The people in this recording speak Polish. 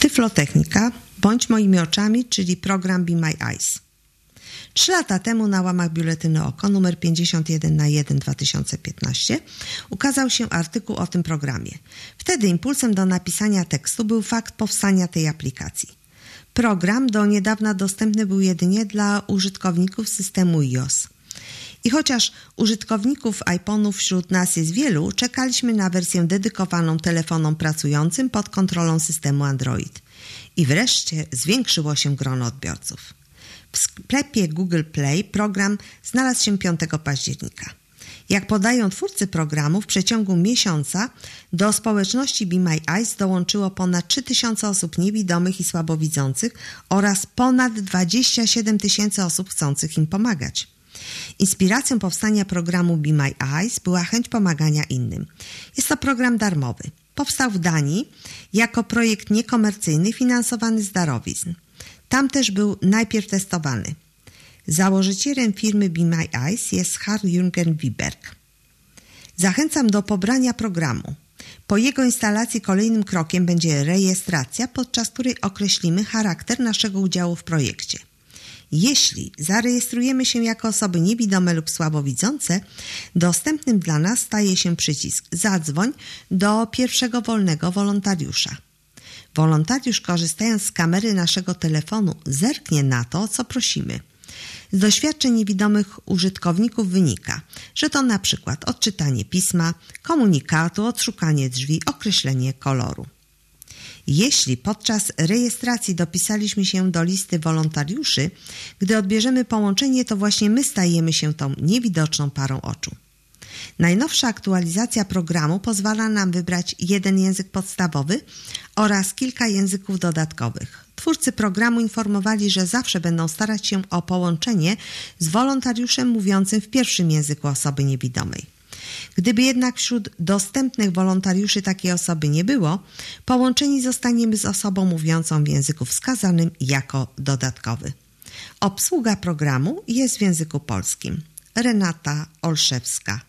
Tyflotechnika, bądź moimi oczami, czyli program Be My Eyes. 3 lata temu na łamach Biuletynu Oko nr 51/2015 ukazał się artykuł o tym programie. Wtedy impulsem do napisania tekstu był fakt powstania tej aplikacji. Program do niedawna dostępny był jedynie dla użytkowników systemu iOS. I chociaż użytkowników iPhone'ów wśród nas jest wielu, czekaliśmy na wersję dedykowaną telefonom pracującym pod kontrolą systemu Android. I wreszcie zwiększyło się grono odbiorców. W sklepie Google Play program znalazł się 5 października. Jak podają twórcy programu, w przeciągu miesiąca do społeczności Be My Eyes dołączyło ponad 3000 osób niewidomych i słabowidzących oraz ponad 27 000 osób chcących im pomagać. Inspiracją powstania programu Be My Eyes była chęć pomagania innym. Jest to program darmowy. Powstał w Danii jako projekt niekomercyjny finansowany z darowizn. Tam też był najpierw testowany. Założycielem firmy Be My Eyes jest Hans-Jürgen Wiberg. Zachęcam do pobrania programu. Po jego instalacji kolejnym krokiem będzie rejestracja, podczas której określimy charakter naszego udziału w projekcie. Jeśli zarejestrujemy się jako osoby niewidome lub słabowidzące, dostępnym dla nas staje się przycisk Zadzwoń do pierwszego wolnego wolontariusza. Wolontariusz, korzystając z kamery naszego telefonu, zerknie na to, o co prosimy. Z doświadczeń niewidomych użytkowników wynika, że to na przykład odczytanie pisma, komunikatu, odszukanie drzwi, określenie koloru. Jeśli podczas rejestracji dopisaliśmy się do listy wolontariuszy, gdy odbierzemy połączenie, to właśnie my stajemy się tą niewidoczną parą oczu. Najnowsza aktualizacja programu pozwala nam wybrać jeden język podstawowy oraz kilka języków dodatkowych. Twórcy programu informowali, że zawsze będą starać się o połączenie z wolontariuszem mówiącym w pierwszym języku osoby niewidomej. Gdyby jednak wśród dostępnych wolontariuszy takiej osoby nie było, połączeni zostaniemy z osobą mówiącą w języku wskazanym jako dodatkowy. Obsługa programu jest w języku polskim. Renata Olszewska,